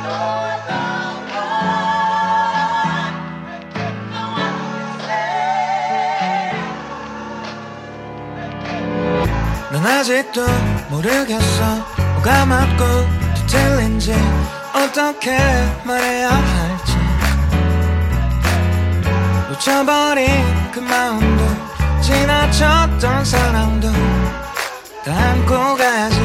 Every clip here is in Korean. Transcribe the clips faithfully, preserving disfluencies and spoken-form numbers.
난 아직도 모르겠어 뭐가 맞고 또 틀린지 어떻게 말해야 할지 놓쳐버린 그 마음도 지나쳤던 사랑도 다 안고 가야지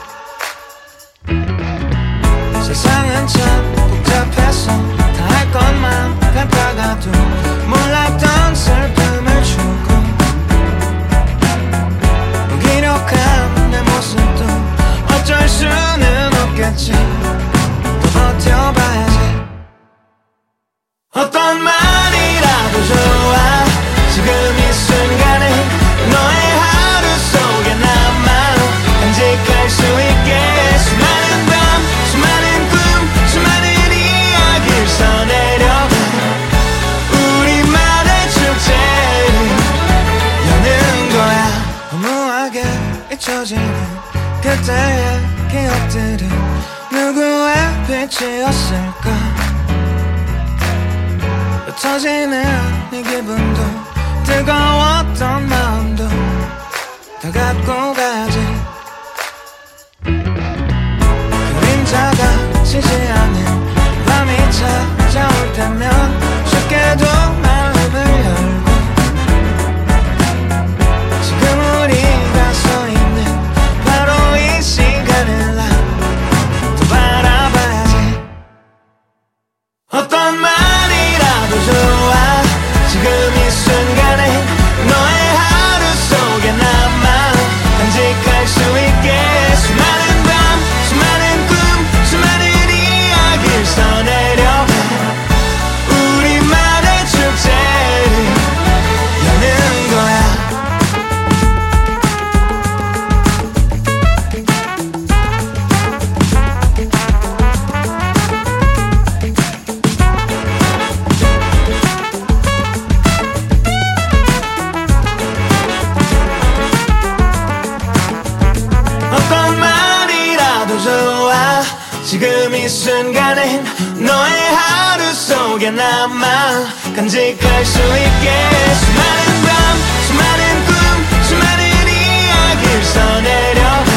세상은 참 복잡해서 다 할 것만 같아가도 몰랐던 슬픔을 주고 무기력한 내 모습도 어쩔 수는 없겠지 또 버텨봐야지 어떤 말이라도 좋아 지금 이 순간에 너의 하루 속에 나만 간직할 수 있게 수많은 밤 수많은 꿈 수많은 이야기를 써내려 우리만의 축제를 여는 거야 허무하게 잊혀지는 그때의 기억들은 누구의 빛이었을까 흩어지는 이 기분도 뜨거웠던 마음도 다 갖고 가야지 그림자가 지지 않는 밤이 찾아올 때면 쉽게도 마음을 열고 지금 우리가 서 있는 바로 이 시간을 난 또 바라봐야지 어떤 말이라도 좋아 지금 이 순간에 너의 하루 속에 나만 간직할 수 있게 수많은 밤 수많은 꿈 수많은 이야기를 써내려 우리만의 축제를 여는 거야 어떤 말이라도 좋아 지금 이 순간엔 너의 하루 속에 나만 간직할 수 있게 수많은 밤 수많은 꿈 수많은 이야기를 써내려